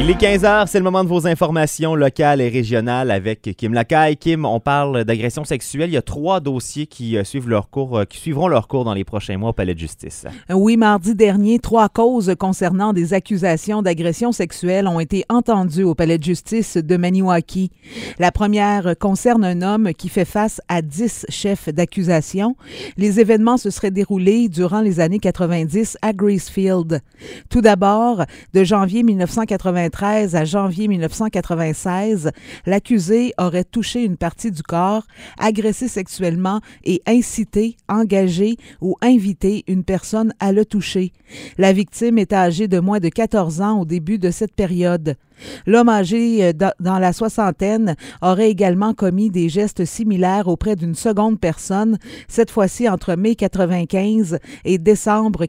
Il est 15h, c'est le moment de vos informations locales et régionales avec Kim Lacaille. Kim, on parle d'agression sexuelle. Il y a 3 dossiers qui suivront leur cours dans les prochains mois au Palais de justice. Oui, mardi dernier, 3 causes concernant des accusations d'agression sexuelle ont été entendues au Palais de justice de Maniwaki. La première concerne un homme qui fait face à 10 chefs d'accusation. Les événements se seraient déroulés durant les années 90 à Gracefield. Tout d'abord, de janvier 1993 à janvier 1996, l'accusé aurait touché une partie du corps, agressé sexuellement et incité, engagé ou invité une personne à le toucher. La victime était âgée de moins de 14 ans au début de cette période. L'homme âgé dans la soixantaine aurait également commis des gestes similaires auprès d'une seconde personne, cette fois-ci entre mai 95 et décembre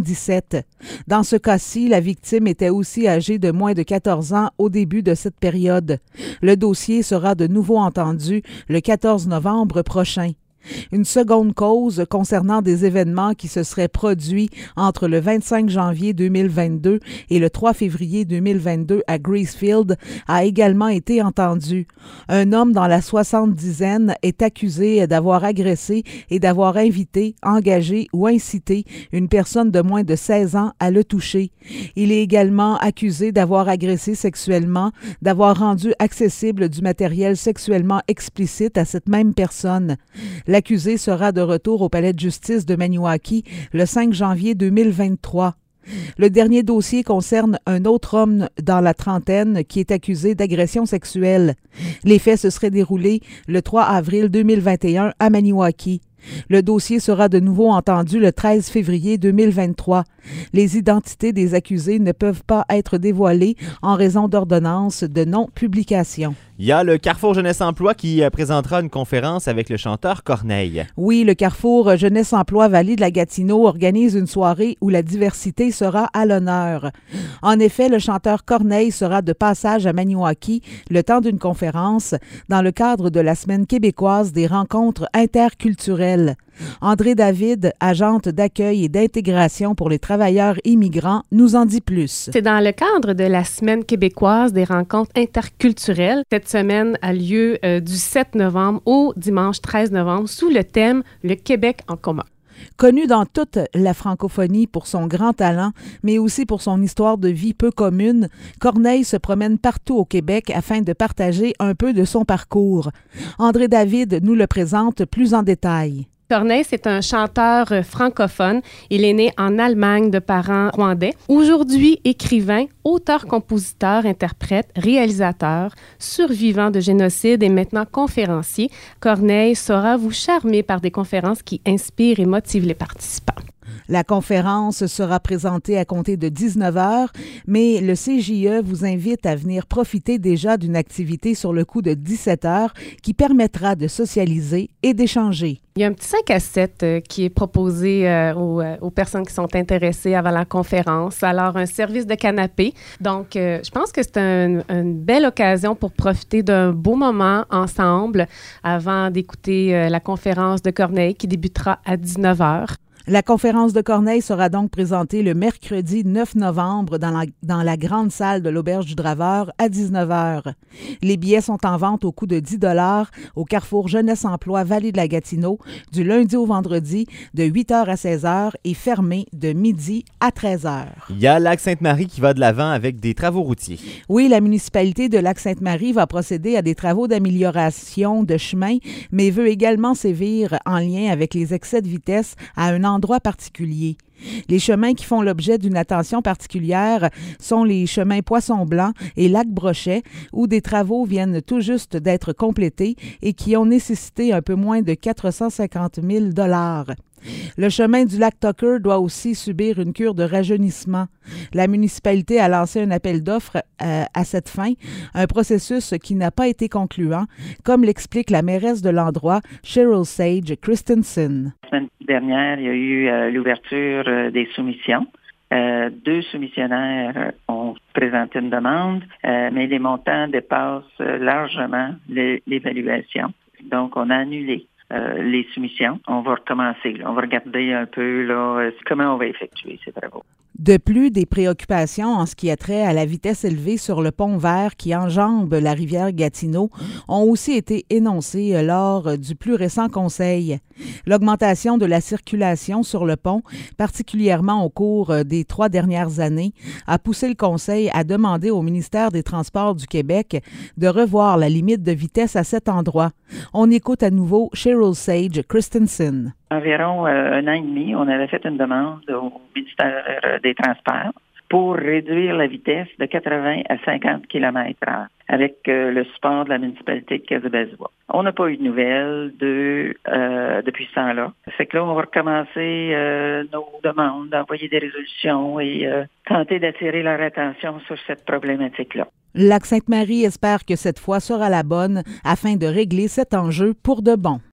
97. Dans ce cas-ci, la victime était aussi âgée de moins de 14 ans au début de cette période. Le dossier sera de nouveau entendu le 14 novembre prochain. Une seconde cause concernant des événements qui se seraient produits entre le 25 janvier 2022 et le 3 février 2022 à Gracefield a également été entendue. Un homme dans la soixante-dizaine est accusé d'avoir agressé et d'avoir invité, engagé ou incité une personne de moins de 16 ans à le toucher. Il est également accusé d'avoir agressé sexuellement, d'avoir rendu accessible du matériel sexuellement explicite à cette même personne. L'accusé sera de retour au Palais de justice de Maniwaki le 5 janvier 2023. Le dernier dossier concerne un autre homme dans la trentaine qui est accusé d'agression sexuelle. Les faits se seraient déroulés le 3 avril 2021 à Maniwaki. Le dossier sera de nouveau entendu le 13 février 2023. Les identités des accusés ne peuvent pas être dévoilées en raison d'ordonnances de non-publication. Il y a le Carrefour Jeunesse Emploi qui présentera une conférence avec le chanteur Corneille. Oui, le Carrefour Jeunesse Emploi Vallée de la Gatineau organise une soirée où la diversité sera à l'honneur. En effet, le chanteur Corneille sera de passage à Maniwaki le temps d'une conférence dans le cadre de la Semaine québécoise des rencontres interculturelles. André David, agente d'accueil et d'intégration pour les travailleurs immigrants, nous en dit plus. C'est dans le cadre de la Semaine québécoise des rencontres interculturelles. Cette semaine a lieu du 7 novembre au dimanche 13 novembre sous le thème « Le Québec en commun ». Connu dans toute la francophonie pour son grand talent, mais aussi pour son histoire de vie peu commune, Corneille se promène partout au Québec afin de partager un peu de son parcours. André David nous le présente plus en détail. Corneille, c'est un chanteur francophone. Il est né en Allemagne de parents rwandais. Aujourd'hui, écrivain, auteur, compositeur, interprète, réalisateur, survivant de génocide et maintenant conférencier, Corneille saura vous charmer par des conférences qui inspirent et motivent les participants. La conférence sera présentée à compter de 19h, mais le CJE vous invite à venir profiter déjà d'une activité sur le coup de 17h qui permettra de socialiser et d'échanger. Il y a un petit 5 à 7 qui est proposé aux personnes qui sont intéressées avant la conférence. Alors, un service de canapé. Donc, je pense que c'est une belle occasion pour profiter d'un beau moment ensemble avant d'écouter la conférence de Corneille qui débutera à 19h. La conférence de Corneille sera donc présentée le mercredi 9 novembre dans la grande salle de l'Auberge du Draveur à 19h. Les billets sont en vente au coût de 10 $ au Carrefour Jeunesse Emploi Vallée de la Gatineau du lundi au vendredi de 8h à 16h et fermé de midi à 13h. Il y a Lac-Sainte-Marie qui va de l'avant avec des travaux routiers. Oui, la municipalité de Lac-Sainte-Marie va procéder à des travaux d'amélioration de chemin, mais veut également sévir en lien avec les excès de vitesse à un endroit particulier. Les chemins qui font l'objet d'une attention particulière sont les chemins Poisson-Blanc et Lac-Brochet, où des travaux viennent tout juste d'être complétés et qui ont nécessité un peu moins de 450 000 $. Le chemin du lac Tucker doit aussi subir une cure de rajeunissement. La municipalité a lancé un appel d'offres à cette fin, un processus qui n'a pas été concluant, comme l'explique la mairesse de l'endroit, Cheryl Sage Christensen. La semaine dernière, il y a eu l'ouverture des soumissions. 2 soumissionnaires ont présenté une demande, mais les montants dépassent largement l'évaluation. Donc, on a annulé les soumissions. On va recommencer. On va regarder un peu comment on va effectuer ces travaux. De plus, des préoccupations en ce qui a trait à la vitesse élevée sur le pont vert qui enjambe la rivière Gatineau ont aussi été énoncées lors du plus récent conseil. L'augmentation de la circulation sur le pont, particulièrement au cours des 3 dernières années, a poussé le conseil à demander au ministère des Transports du Québec de revoir la limite de vitesse à cet endroit. On écoute à nouveau Cheryl Sage Christensen. Environ 1 an et demi, on avait fait une demande au ministère des Transports pour réduire la vitesse de 80 à 50 km/h avec le support de la municipalité de Kazabazoua. On n'a pas eu de nouvelles depuis ce temps-là. Fait que là, on va recommencer nos demandes, d'envoyer des résolutions et tenter d'attirer leur attention sur cette problématique-là. Lac-Sainte-Marie espère que cette fois sera la bonne afin de régler cet enjeu pour de bon.